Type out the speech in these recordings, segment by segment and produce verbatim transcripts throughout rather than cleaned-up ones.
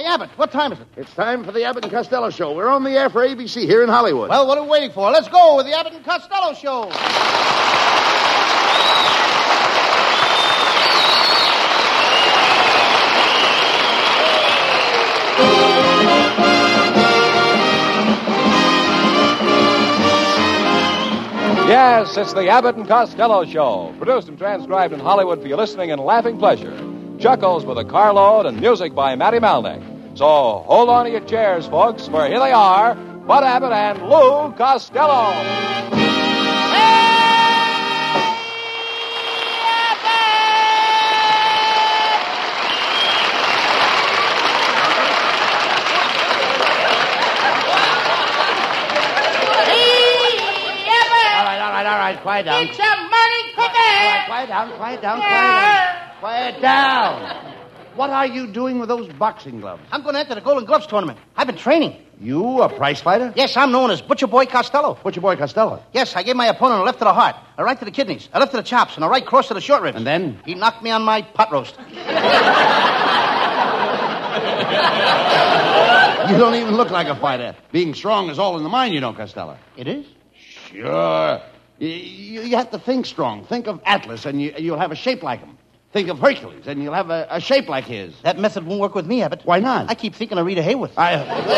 Hey, Abbott, what time is it? It's time for the Abbott and Costello Show. We're on the air for A B C here in Hollywood. Well, what are we waiting for? Let's go with the Abbott and Costello Show. Yes, it's the Abbott and Costello Show, produced and transcribed in Hollywood for your listening and laughing pleasure. Chuckles with a carload and music by Matty Malnick. So hold on to your chairs, folks, for here they are, Bud Abbott and Lou Costello. All right, quiet down. It's a money cookie. All right, quiet down, quiet down, quiet down. Quiet down. What are you doing with those boxing gloves? I'm going to enter the Golden Gloves tournament. I've been training. You, a prize fighter? Yes, I'm known as Butcher Boy Costello. Butcher Boy Costello? Yes, I gave my opponent a left to the heart, a right to the kidneys, a left to the chops, and a right cross to the short ribs. And then? He knocked me on my pot roast. You don't even look like a fighter. Being strong is all in the mind, you know, Costello. It is? Sure. You, you, you have to think strong. Think of Atlas, and you, you'll have a shape like him. Think of Hercules, and you'll have a, a shape like his. That method won't work with me, Abbott. Why not? I keep thinking of Rita Hayworth. I...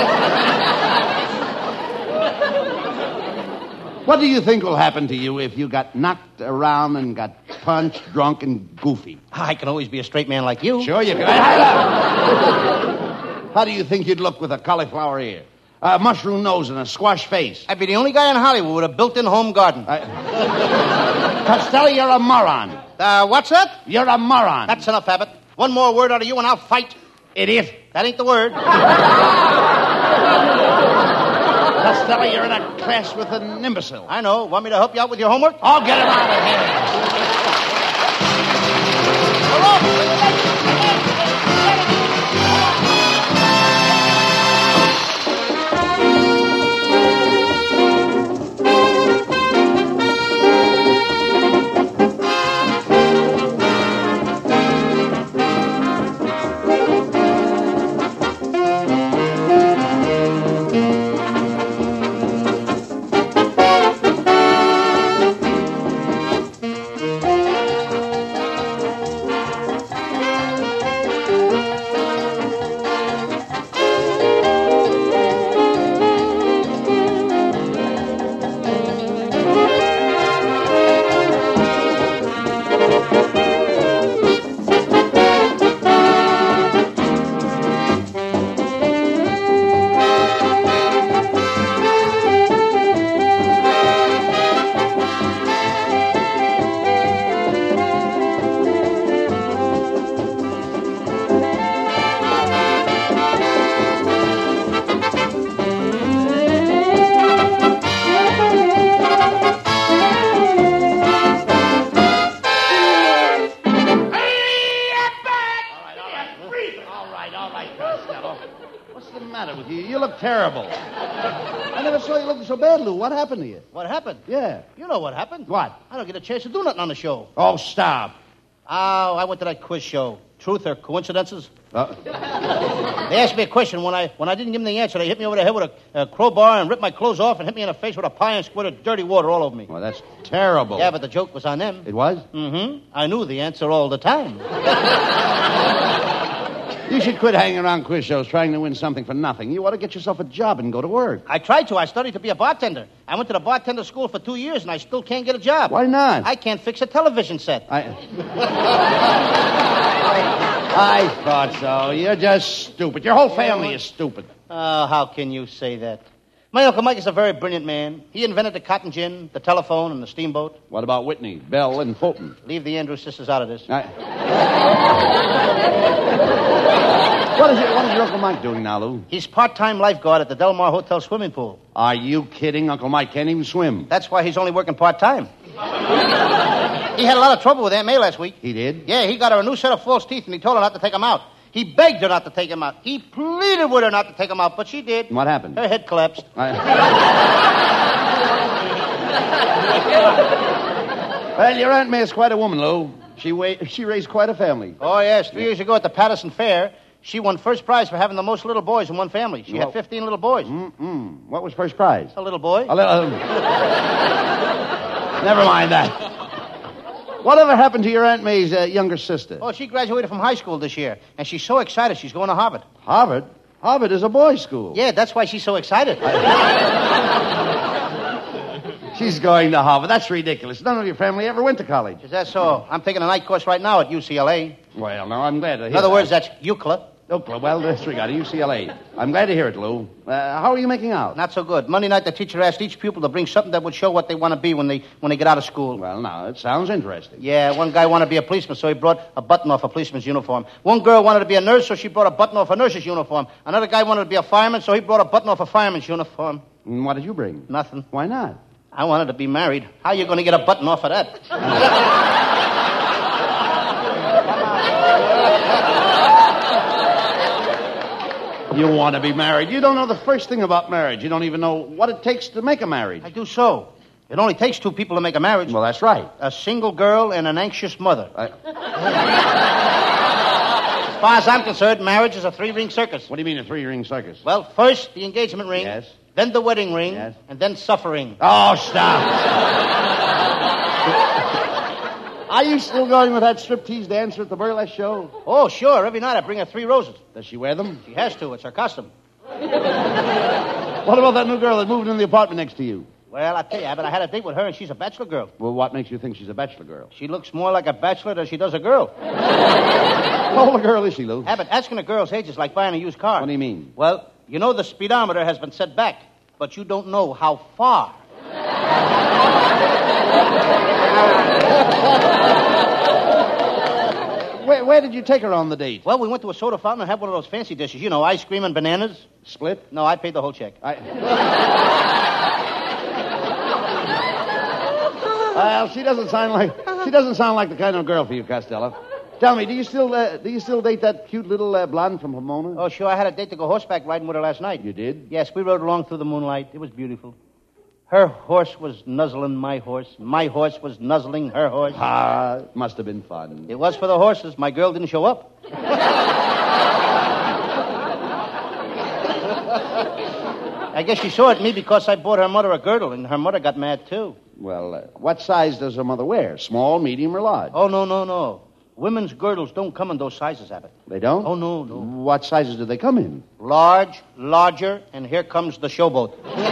What do you think will happen to you if you got knocked around and got punched, drunk, and goofy? I can always be a straight man like you. Sure you can. How do you think you'd look with a cauliflower ear, a mushroom nose, and a squash face? I'd be the only guy in Hollywood with a built-in home garden. I... Costello, you're a moron. Uh, what's that? You're a moron. That's enough, Abbott. One more word out of you and I'll fight. Idiot. That ain't the word. Costello, you're in a class with an imbecile. I know. Want me to help you out with your homework? I'll get him out of here. Terrible. I never saw you looking so bad, Lou. What happened to you? What happened? Yeah. You know what happened. What? I don't get a chance to do nothing on the show. Oh, stop. Oh, I went to that quiz show. Truth or coincidences? Uh, They asked me a question. When I when I didn't give them the answer, they hit me over the head with a, a crowbar and ripped my clothes off and hit me in the face with a pie and squirted dirty water all over me. well, that's terrible. Yeah, but the joke was on them. It was? Mm-hmm. I knew the answer all the time. You should quit hanging around quiz shows trying to win something for nothing. You ought to get yourself a job and go to work. I tried to. I studied to be a bartender. I went to the bartender school for two years, and I still can't get a job. Why not? I can't fix a television set. I... I thought so. You're just stupid. Your whole family is stupid. Oh, how can you say that? My Uncle Mike is a very brilliant man. He invented the cotton gin, the telephone, and the steamboat. What about Whitney, Bell, and Fulton? Leave the Andrews sisters out of this. I... what, is your, what is your Uncle Mike doing now, Lou? He's part-time lifeguard at the Del Mar Hotel swimming pool. Are you kidding? Uncle Mike can't even swim. That's why he's only working part-time. He had a lot of trouble with Aunt May last week. He did? Yeah, he got her a new set of false teeth, and he told her not to take them out. He begged her not to take them out. He pleaded with her not to take them out, but she did. What happened? Her head collapsed. I... Well, your Aunt May is quite a woman, Lou. She wa- she raised quite a family. Oh, yes. Three years ago at the Patterson Fair, She won first prize for having the most little boys in one family. She Well- had fifteen little boys. Mm-mm. What was first prize? A little boy. A little. um, Never mind that. Whatever happened to your Aunt May's uh, younger sister? Oh, she graduated from high school this year, and she's so excited she's going to Harvard. Harvard? Harvard is a boys' school. Yeah, that's why she's so excited. She's going to Harvard. That's ridiculous. None of your family ever went to college. Is that so? I'm taking a night course right now at U C L A. Well, no, I'm glad to hear In other that. words, that's U C L A. Oakland, well, disregard U C L A. I'm glad to hear it, Lou. Uh, how are you making out? Not so good. Monday night, the teacher asked each pupil to bring something that would show what they want to be when they when they get out of school. Well, now, it sounds interesting. Yeah, one guy wanted to be a policeman, so he brought a button off a policeman's uniform. One girl wanted to be a nurse, so she brought a button off a nurse's uniform. Another guy wanted to be a fireman, so he brought a button off a fireman's uniform. And what did you bring? Nothing. Why not? I wanted to be married. How are you going to get a button off of that? You want to be married. You don't know the first thing about marriage. You don't even know what it takes to make a marriage. I do so. It only takes two people to make a marriage. Well, that's right. A single girl and an anxious mother. I... As far as I'm concerned, marriage is a three-ring circus. What do you mean a three-ring circus? Well, first the engagement ring. Yes. Then the wedding ring. Yes. And then suffering. Oh, stop. Are you still going with that striptease dancer at the burlesque show? Oh, sure. Every night I bring her three roses. Does she wear them? She has to. It's her custom. What about that new girl that moved into the apartment next to you? Well, I tell you, Abbott, I had a date with her, and she's a bachelor girl. Well, what makes you think she's a bachelor girl? She looks more like a bachelor than she does a girl. How old a girl is she, Lou? Abbott, asking a girl's age is like buying a used car. What do you mean? Well, you know the speedometer has been set back, but you don't know how far. Where, where did you take her on the date? Well, we went to a soda fountain and had one of those fancy dishes. You know, ice cream and bananas. Split? No, I paid the whole check. I... Well, she doesn't sound like she doesn't sound like the kind of girl for you, Costello. Tell me, do you still uh, do you still date that cute little uh, blonde from Pomona? Oh, sure. I had a date to go horseback riding with her last night. You did? Yes, we rode along through the moonlight. It was beautiful. Her horse was nuzzling my horse. My horse was nuzzling her horse. Ah, it must have been fun. It was for the horses. My girl didn't show up. I guess she saw it me because I bought her mother a girdle, and her mother got mad, too. Well, uh, what size does her mother wear? Small, medium, or large? Oh, no, no, no. Women's girdles don't come in those sizes, Abbott. They don't? Oh, no, no. What sizes do they come in? Large, larger, and here comes the showboat.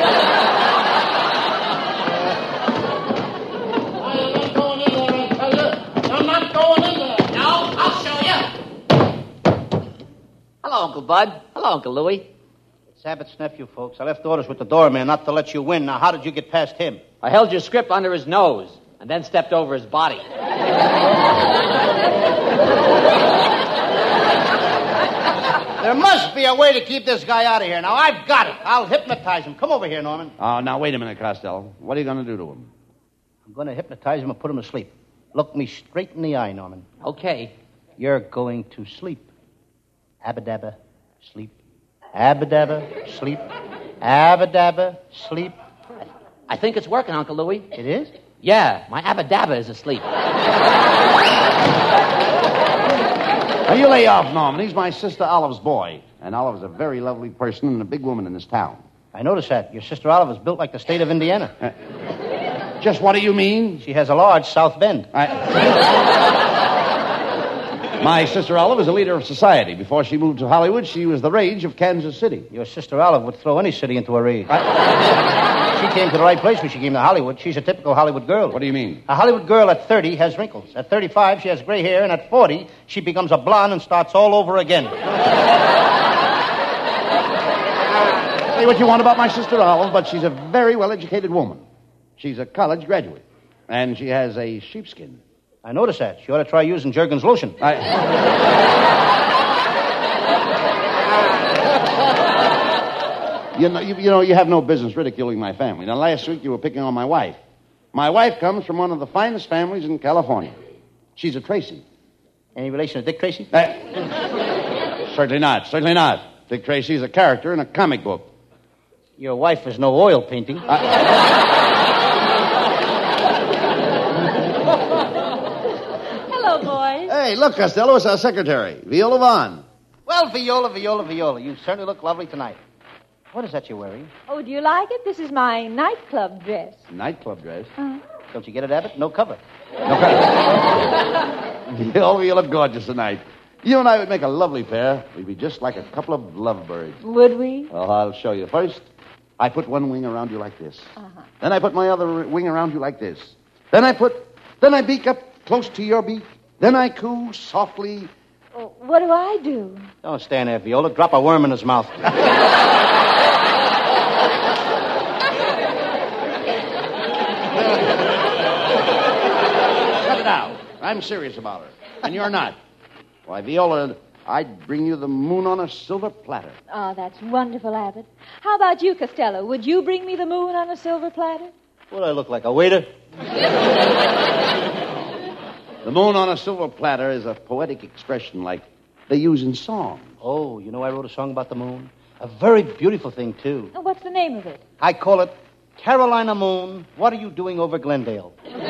Hello, Uncle Bud. Hello, Uncle Louie. It's Abbott's nephew, folks. I left orders with the doorman not to let you in. Now, how did you get past him? I held your script under his nose and then stepped over his body. There must be a way to keep this guy out of here. Now, I've got it. I'll hypnotize him. Come over here, Norman. Oh, now, wait a minute, Costello. What are you going to do to him? I'm going to hypnotize him and put him to sleep. Look me straight in the eye, Norman. Okay. You're going to sleep. Abba-dabba, sleep. Abba-dabba, sleep. Abba-dabba, sleep. I think it's working, Uncle Louie. It is? Yeah, my abba-dabba is asleep. Now, you lay off, Norman. He's my sister Olive's boy. And Olive's a very lovely person and a big woman in this town. I noticed that. Your sister Olive is built like the state of Indiana. Uh, just what do you mean? She has a large South Bend. I... My sister Olive is a leader of society. Before she moved to Hollywood, she was the rage of Kansas City. Your sister Olive would throw any city into a rage. I... She came to the right place when she came to Hollywood. She's a typical Hollywood girl. What do you mean? A Hollywood girl at thirty has wrinkles. At thirty-five, she has gray hair. And at forty, she becomes a blonde and starts all over again. Say what you want about my sister Olive, but she's a very well-educated woman. She's a college graduate. And she has a sheepskin. I noticed that. She ought to try using Jergens lotion. I... you, know, you, you know, you have no business ridiculing my family. Now, last week you were picking on my wife. My wife comes from one of the finest families in California. She's a Tracy. Any relation to Dick Tracy? Uh, certainly not. Certainly not. Dick Tracy is a character in a comic book. Your wife is no oil painting. I... Hello, boys. Hey, look, Costello, it's our secretary, Viola Vaughn. Well, Well, Viola, Viola, Viola, you certainly look lovely tonight. What is that you're wearing? Oh, do you like it? This is my nightclub dress. Nightclub dress. Uh-huh. Don't you get it, Abbott? No cover. No cover. Viola, you look gorgeous tonight. You and I would make a lovely pair. We'd be just like a couple of lovebirds. Would we? Well, I'll show you. First, I put one wing around you like this. Uh-huh. Then I put my other wing around you like this. Then I put, then I beak up close to your beak. Then I coo softly. Oh, what do I do? Don't stand there, Viola. Drop a worm in his mouth. Cut it out. I'm serious about her. And you're not. Why, Viola, I'd bring you the moon on a silver platter. Oh, that's wonderful, Abbott. How about you, Costello? Would you bring me the moon on a silver platter? What do I look like, a waiter? The moon on a silver platter is a poetic expression like they use in songs. Oh, you know I wrote a song about the moon? A very beautiful thing, too. Oh, what's the name of it? I call it Carolina Moon, What Are You Doing Over Glendale?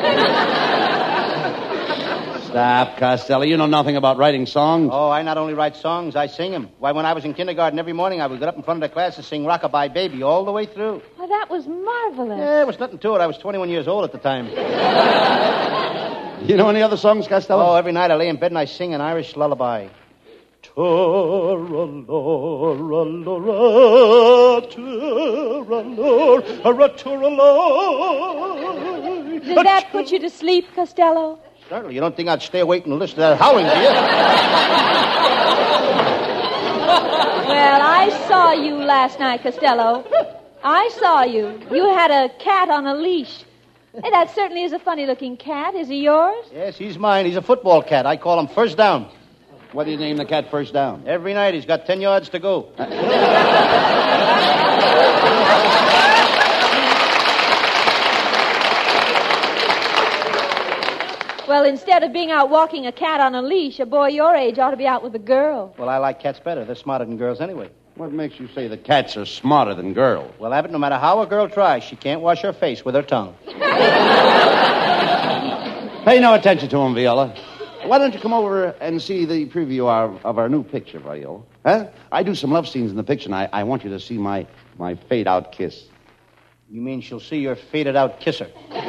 Stop, Costello. You know nothing about writing songs. Oh, I not only write songs, I sing them. Why, when I was in kindergarten, every morning I would get up in front of the class and sing Rockabye Baby all the way through. Well, that was marvelous. Yeah, there was nothing to it. I was twenty-one years old at the time. You know any other songs, Costello? Oh, every night I lay in bed and I sing an Irish lullaby. Did that put you to sleep, Costello? Certainly. You don't think I'd stay awake and listen to that howling, do you? Well, I saw you last night, Costello. I saw you. You had a cat on a leash. Hey, that certainly is a funny-looking cat. Is he yours? Yes, he's mine. He's a football cat. I call him First Down. What do you name the cat First Down? Every night he's got ten yards to go. Well, instead of being out walking a cat on a leash, a boy your age ought to be out with a girl. Well, I like cats better. They're smarter than girls anyway. What makes you say the cats are smarter than girls? Well, Abbott, no matter how a girl tries, she can't wash her face with her tongue. Pay no attention to him, Viola. Why don't you come over and see the preview of our, of our new picture, Viola? Huh? I do some love scenes in the picture, and I, I want you to see my, my fade-out kiss. You mean she'll see your faded-out kisser?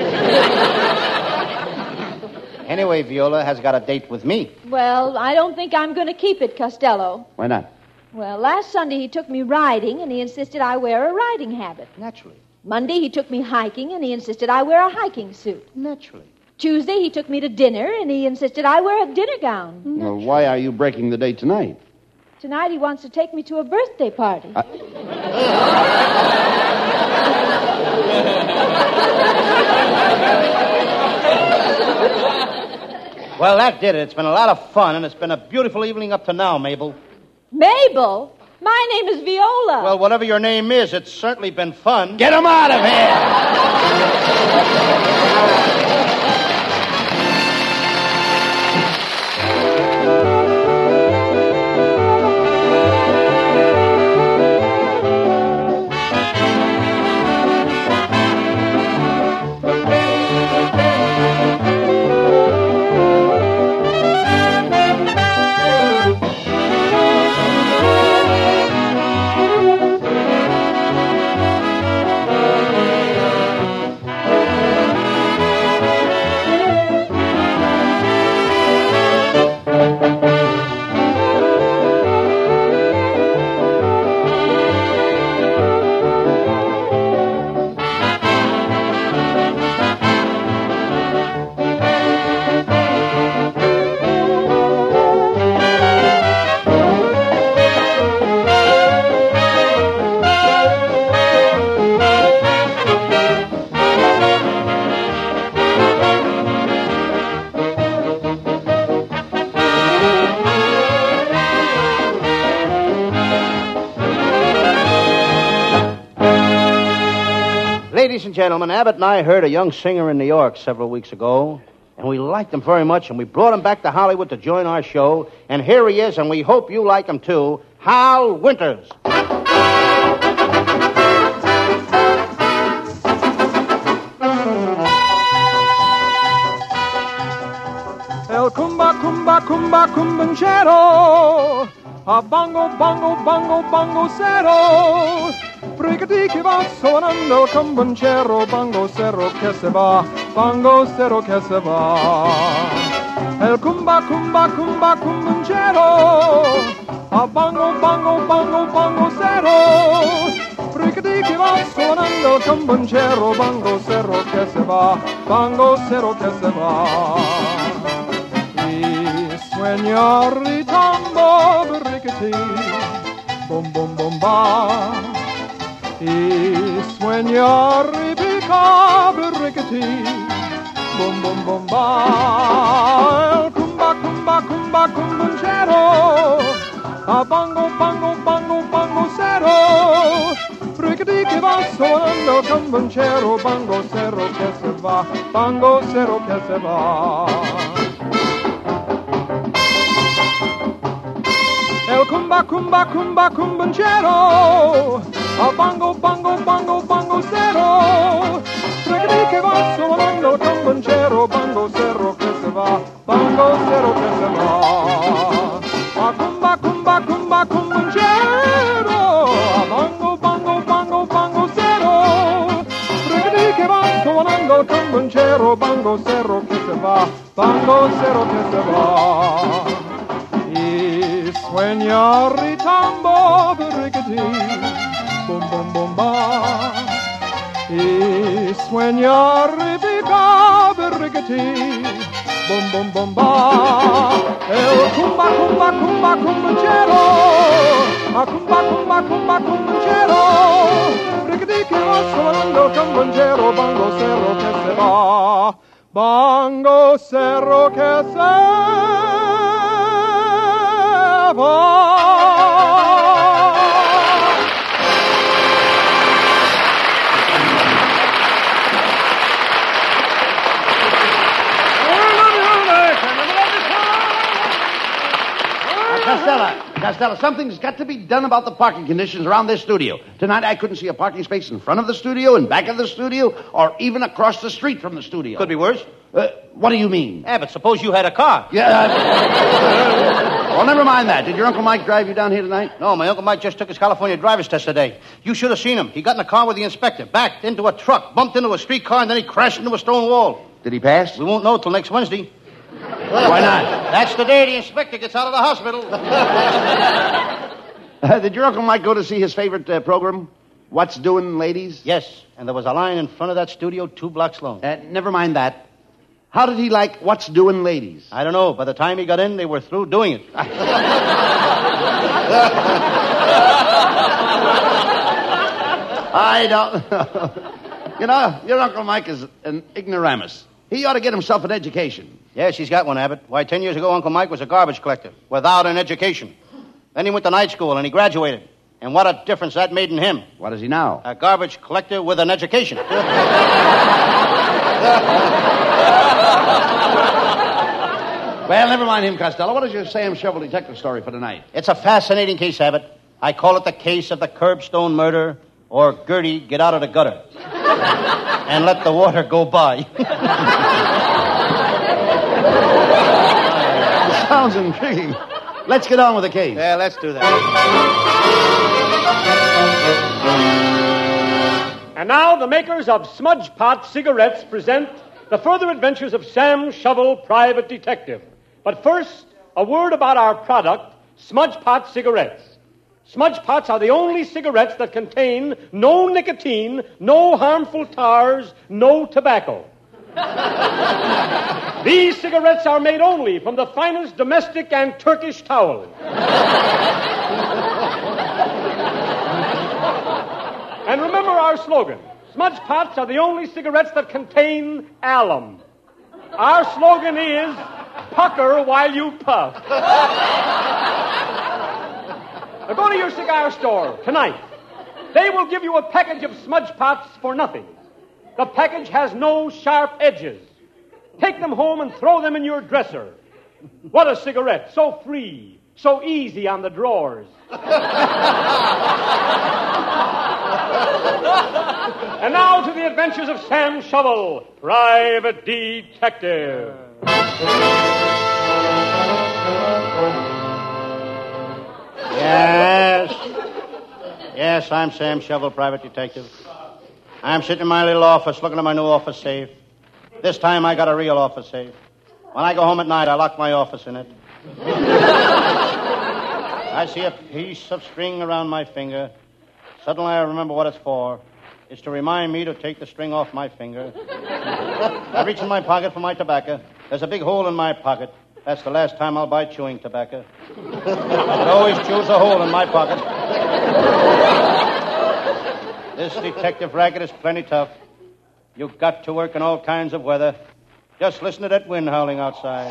Anyway, Viola has got a date with me. Well, I don't think I'm going to keep it, Costello. Why not? Well, last Sunday he took me riding, and he insisted I wear a riding habit. Naturally. Monday he took me hiking, and he insisted I wear a hiking suit. Naturally. Tuesday he took me to dinner, and he insisted I wear a dinner gown. Well, why are you breaking the date tonight? Tonight he wants to take me to a birthday party. I... Well, that did it. It's been a lot of fun, and it's been a beautiful evening up to now, Mabel. Mabel? My name is Viola. Well, whatever your name is, it's certainly been fun. Get him out of here! Ladies and gentlemen, Abbott and I heard a young singer in New York several weeks ago, and we liked him very much, and we brought him back to Hollywood to join our show, and here he is, and we hope you like him too, Hal Winters. El cumba, cumba, cumba, cumbanchero. a bongo, bongo, bongo, bongo zero. Brigati che va suonando il camboncero, bongo zero che se va, bongo zero che se va. El cumba, cumba, cumba, cumboncero, a bongo, bongo, bongo, bongo zero. Brigati che va suonando il camboncero, bongo zero che se va, bongo zero che se va. Sueña ritamba brickety, bom bom bom ba. Y sueña ripica brickety, bom bom bom ba. El cumba cumba cumba cumboncero, a bongo bongo bongo bongo cero. Brickety que va sonando camboncero, bongo cero que se va, bongo cero que se va. El cumba, cumba, cumba, cumboncero, a bongo, bongo, bongo, bongo cero. Reggae que va sonando el camboncero, bongo cero que se va, bongo cero que se va. A cumba, cumba, cumba, cumboncero, a bongo, bongo, bongo, bongo cero. Reggae que va sonando el camboncero, bongo cero que se va, bongo cero que se va. Sueña ritamba brickety, bom bom bom ba. Y sueña ripica brickety, bom bom bom ba. El cumba cumba cumba cumboncero, a cumba cumba cumba cumboncero. Brickety que va sonando camboncero, bongo cerro que se va, bongo cerro que se va. Costello, Costello, something's got to be done about the parking conditions around this studio. Tonight I couldn't see a parking space in front of the studio, in back of the studio, or even across the street from the studio. Could be worse. Uh, what do you mean? Yeah, but suppose you had a car. Yeah. Uh, well, never mind that. Did your Uncle Mike drive you down here tonight? No, my Uncle Mike just took his California driver's test today. You should have seen him. He got in a car with the inspector, backed into a truck, bumped into a streetcar, and then he crashed into a stone wall. Did he pass? We won't know till next Wednesday. Why not? That's the day the inspector gets out of the hospital. uh, did your Uncle Mike go to see his favorite uh, program, What's Doing, Ladies? Yes, and there was a line in front of that studio two blocks long. Uh, never mind that. How did he like What's Doing, Ladies? I don't know. By the time he got in, they were through doing it. I don't know. You know, your Uncle Mike is an ignoramus. He ought to get himself an education. Yes, he's got one, Abbott. Why, ten years ago, Uncle Mike was a garbage collector without an education. Then he went to night school and he graduated. And what a difference that made in him. What is he now? A garbage collector with an education. Well, never mind him, Costello. What is your Sam Shovel detective story for tonight? It's a fascinating case, Abbott. I call it the case of the curbstone murder, or Gertie, get out of the gutter. And let the water go by. Sounds intriguing. Let's get on with the case. Yeah, let's do that. And now the makers of Smudge Pot cigarettes present the further adventures of Sam Shovel, Private Detective. But first, a word about our product, Smudge Pot cigarettes. Smudge Pots are the only cigarettes that contain no nicotine, no harmful tars, no tobacco. These cigarettes are made only from the finest domestic and Turkish towel. And remember our slogan, Smudge Pots are the only cigarettes that contain alum. Our slogan is, pucker while you puff. Now go to your cigar store tonight. They will give you a package of Smudge Pots for nothing. The package has no sharp edges. Take them home and throw them in your dresser. What a cigarette, so free, so easy on the drawers. And now to the adventures of Sam Shovel, Private Detective. Yes. Yes, I'm Sam Shovel, private detective. I'm sitting in my little office looking at my new office safe. This time I got a real office safe. When I go home at night, I lock my office in it. I see a piece of string around my finger. Suddenly I remember what it's for. It's to remind me to take the string off my finger. I reach in my pocket for my tobacco. There's a big hole in my pocket. That's the last time I'll buy chewing tobacco. It always chews a hole in my pocket. This detective racket is plenty tough. You've got to work in all kinds of weather. Just listen to that wind howling outside.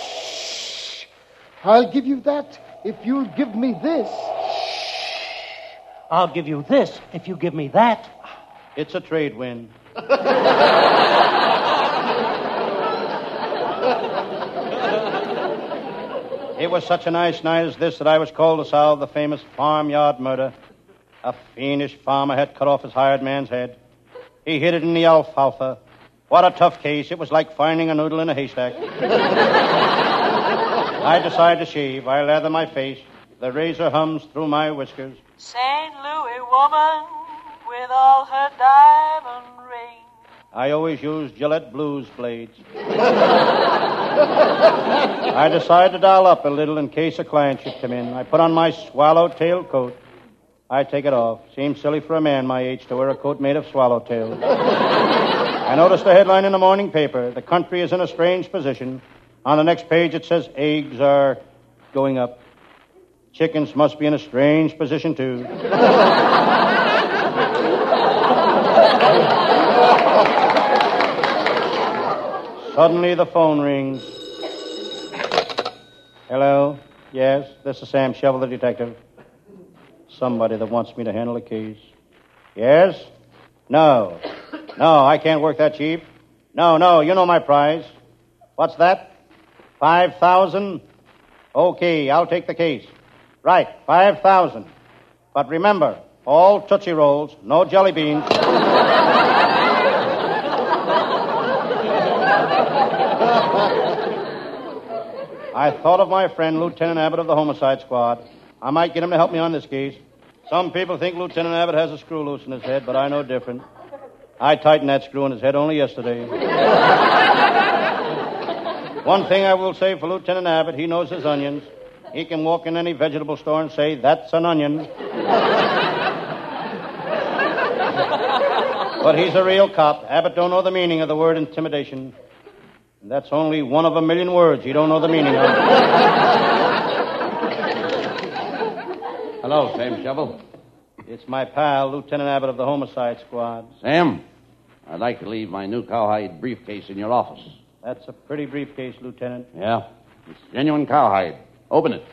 I'll give you that if you'll give me this. I'll give you this if you give me that. It's a trade wind. It was such a nice night as this that I was called to solve the famous farmyard murder. A fiendish farmer had cut off his hired man's head. He hid it in the alfalfa. What a tough case. It was like finding a noodle in a haystack. I decide to shave. I lather my face. The razor hums through my whiskers. Saint Louis woman with all her diamond rings. I always use Gillette Blues blades. I decide to doll up a little in case a client should come in. I put on my swallowtail coat. I take it off. Seems silly for a man my age to wear a coat made of swallowtails. I noticed the headline in the morning paper. The country is in a strange position. On the next page it says eggs are going up. Chickens must be in a strange position, too. Suddenly the phone rings. Hello? Yes, this is Sam Shovel, the detective. Somebody that wants me to handle a case. Yes? No. No, I can't work that cheap. No, no, you know my price. What's that? Five thousand? Okay, I'll take the case. Right, five thousand. But remember, all Tootsie Rolls, no jelly beans. I thought of my friend, Lieutenant Abbott of the Homicide Squad. I might get him to help me on this case. Some people think Lieutenant Abbott has a screw loose in his head, but I know different. I tightened that screw in his head only yesterday. One thing I will say for Lieutenant Abbott, he knows his onions. He can walk in any vegetable store and say, that's an onion. But he's a real cop. Abbott don't know the meaning of the word intimidation. And that's only one of a million words he don't know the meaning of. Hello, Sam Shovel. It's my pal, Lieutenant Abbott of the Homicide Squad. Sam, I'd like to leave my new cowhide briefcase in your office. That's a pretty briefcase, Lieutenant. Yeah, it's genuine cowhide. Open it.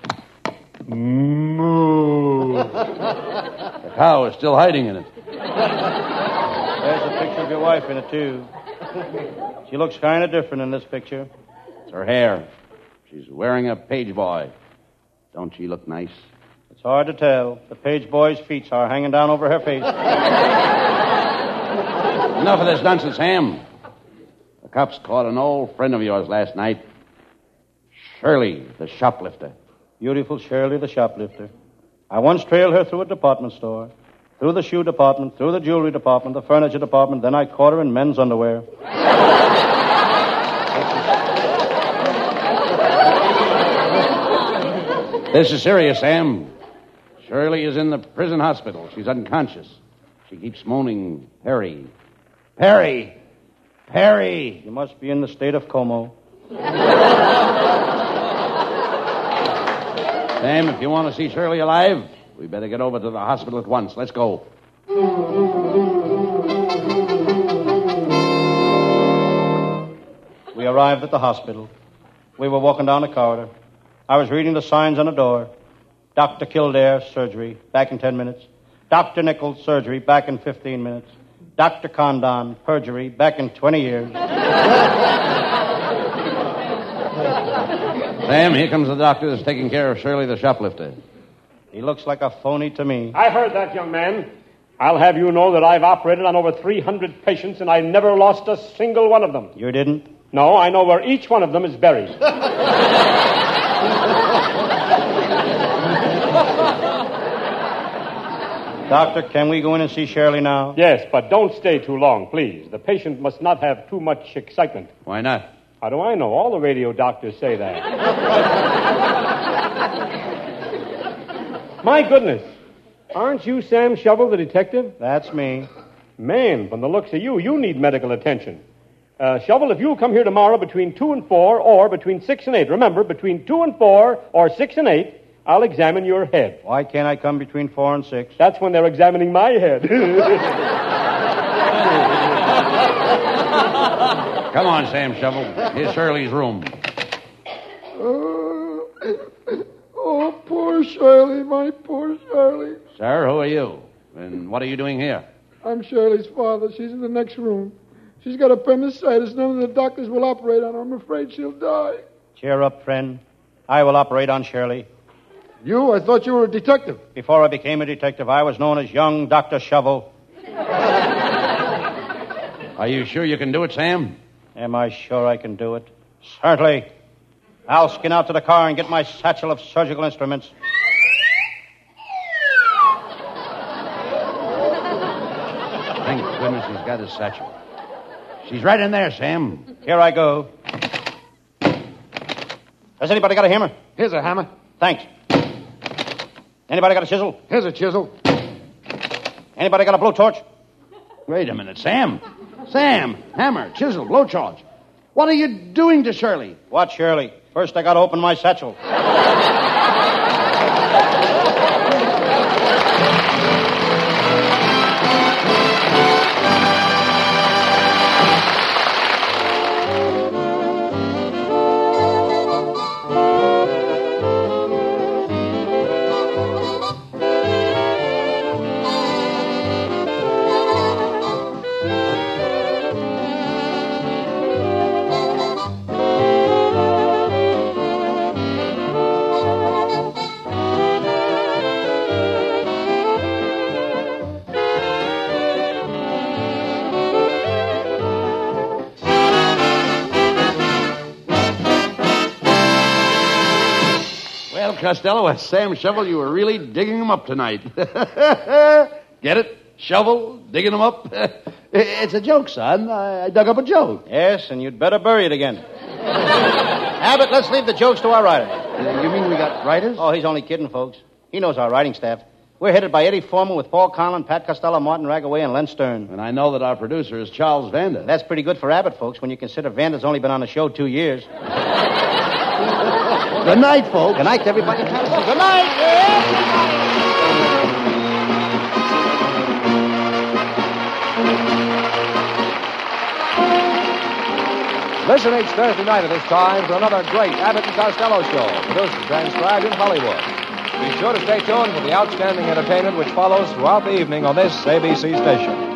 Moo. The cow is still hiding in it. There's a picture of your wife in it, too. She looks kind of different in this picture. It's her hair. She's wearing a page boy. Don't she look nice? It's hard to tell. The page boy's feet are hanging down over her face. Enough of this nonsense, Sam. The cops caught an old friend of yours last night. Shirley, the shoplifter. Beautiful Shirley, the shoplifter. I once trailed her through a department store, through the shoe department, through the jewelry department, the furniture department, then I caught her in men's underwear. This is serious, Sam. Shirley is in the prison hospital. She's unconscious. She keeps moaning, Perry. Perry! Perry! You must be in the state of Como. Sam, if you want to see Shirley alive, we better get over to the hospital at once. Let's go. We arrived at the hospital. We were walking down the corridor. I was reading the signs on the door. Doctor Kildare, surgery, back in ten minutes. Doctor Nichols, surgery, back in fifteen minutes. Doctor Condon, perjury, back in twenty years. Sam, here comes the doctor that's taking care of Shirley the shoplifter. He looks like a phony to me. I heard that, young man. I'll have you know that I've operated on over three hundred patients, and I never lost a single one of them. You didn't? No, I know where each one of them is buried. Doctor, can we go in and see Shirley now? Yes, but don't stay too long, please. The patient must not have too much excitement. Why not? How do I know? All the radio doctors say that. My goodness. Aren't you Sam Shovel, the detective? That's me. Man, from the looks of you, you need medical attention. Uh, Shovel, if you'll come here tomorrow between two and four or between six and eight, remember, between two and four or six and eight, I'll examine your head. Why can't I come between four and six? That's when they're examining my head. Come on, Sam Shovel. Here's Shirley's room. Oh, oh, poor Shirley, my poor Shirley. Sir, who are you? And what are you doing here? I'm Shirley's father. She's in the next room. She's got appendicitis. None of the doctors will operate on her. I'm afraid she'll die. Cheer up, friend. I will operate on Shirley. You? I thought you were a detective. Before I became a detective, I was known as young Doctor Shovel. Are you sure you can do it, Sam? Am I sure I can do it? Certainly. I'll skin out to the car and get my satchel of surgical instruments. Thank goodness he's got his satchel. She's right in there, Sam. Here I go. Has anybody got a hammer? Here's a hammer. Thanks. Anybody got a chisel? Here's a chisel. Anybody got a blowtorch? Wait a minute, Sam. Sam, hammer, chisel, blowtorch. What are you doing to Shirley? What, Shirley? First I got to open my satchel. Costello, as Sam Shovel, you were really digging him up tonight. Get it? Shovel, digging him up? It's a joke, son. I dug up a joke. Yes, and you'd better bury it again. Abbott, let's leave the jokes to our writer. Uh, you mean we got writers? Oh, he's only kidding, folks. He knows our writing staff. We're headed by Eddie Foreman with Paul Conlon, Pat Costello, Martin Ragaway, and Len Stern. And I know that our producer is Charles Vander. That's pretty good for Abbott, folks, when you consider Vander's only been on the show two years. Good night, folks. Good night, everybody. Good night, everybody. Listen each Thursday night at this time for another great Abbott and Costello show, produced and transcribed in Hollywood. Be sure to stay tuned for the outstanding entertainment which follows throughout the evening on this A B C station.